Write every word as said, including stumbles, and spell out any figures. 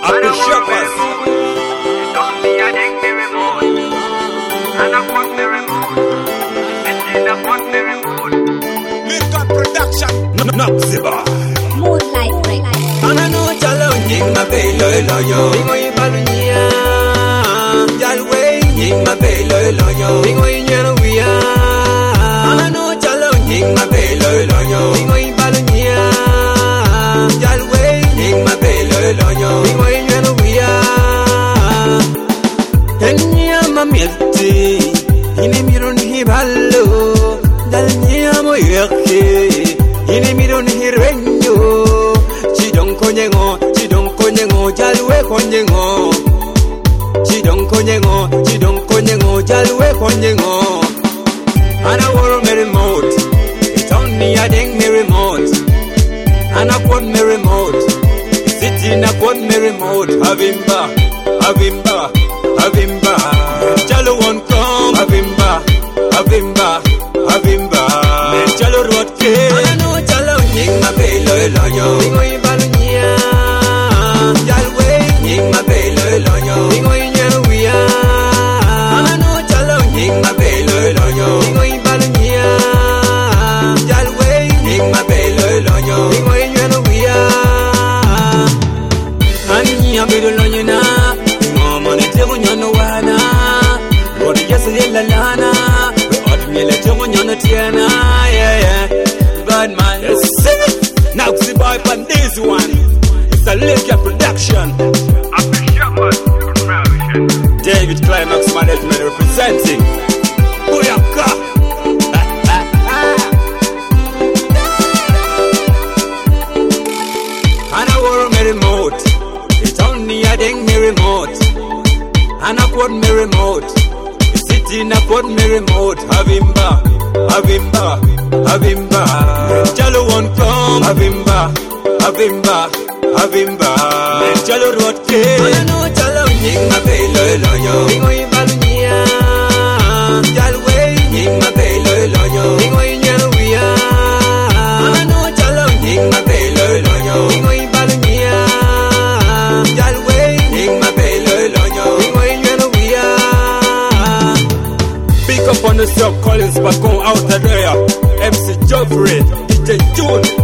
Happy Shoppers. Lincoln Production. Noxiba. Moonlight Break. Anano chalo nying ma be lo lo yo. Bingo i balunya. Jalwe nying ma be lo lo yo. Bingo i nyero wiya. Anano chalo nying ma be lo lo yo. Bingo i balunya. Jalwe nying ma be lo lo yo. Bingo i nyero wiya. Enya ma mieti. Ini mirun hi ballo. Dalnya mo yake. Ini mirun hi renyo. Chidong konyengo, chidong konyengo, jalwe konyengo. Chidong konyengo, chidong konyengo, jalwe konyengo. Ana woro me remote, it's only a ding me remote. Ana quad me remote, city na quad me remote. Havimba, havimba, havimba. Jalo won't come, havimba, havimba, havimba. Jalo road ke. Ana no jalo nying ma be lo lo yo. Bingo i balunya, jalwe nying ma be lo lo yo. Bingo i nyero wiya. Ana no jalo nying ma be lo lo yo. Bingo i balunya, jalwe nying ma be lo lo yo. Bingo i nyero wiya. Anya be lo yo na. Bingo mo ne te mo nyono wana. Odi yeso yela lana. Odi mele te mo nyono tiana. Yeah yeah. Bad man. Yes, sing it. Now see boy on this one. It's a Lincoln Production. Happy Shoppers promotion. David Climax Management representing. Booyaka. And I wore me remote. It's only a ding me remote. And I quote me remote. City na quote me remote. Havimba, havimba, havimba. Jalo won't come. Havimba, havimba, havimba. Jalo road ke. Ana no jalo nying ma be lo lo yo. Bingo i balunya. Jalwe nying ma be lo lo yo. Bingo i nyero wiya. Ana no jalo nying ma be lo lo yo. Bingo i balunya. Jalwe nying ma be lo lo yo. Bingo i nyero wiya. Pick up on the sub Collins, but go out there. M C Joffrey, D J June.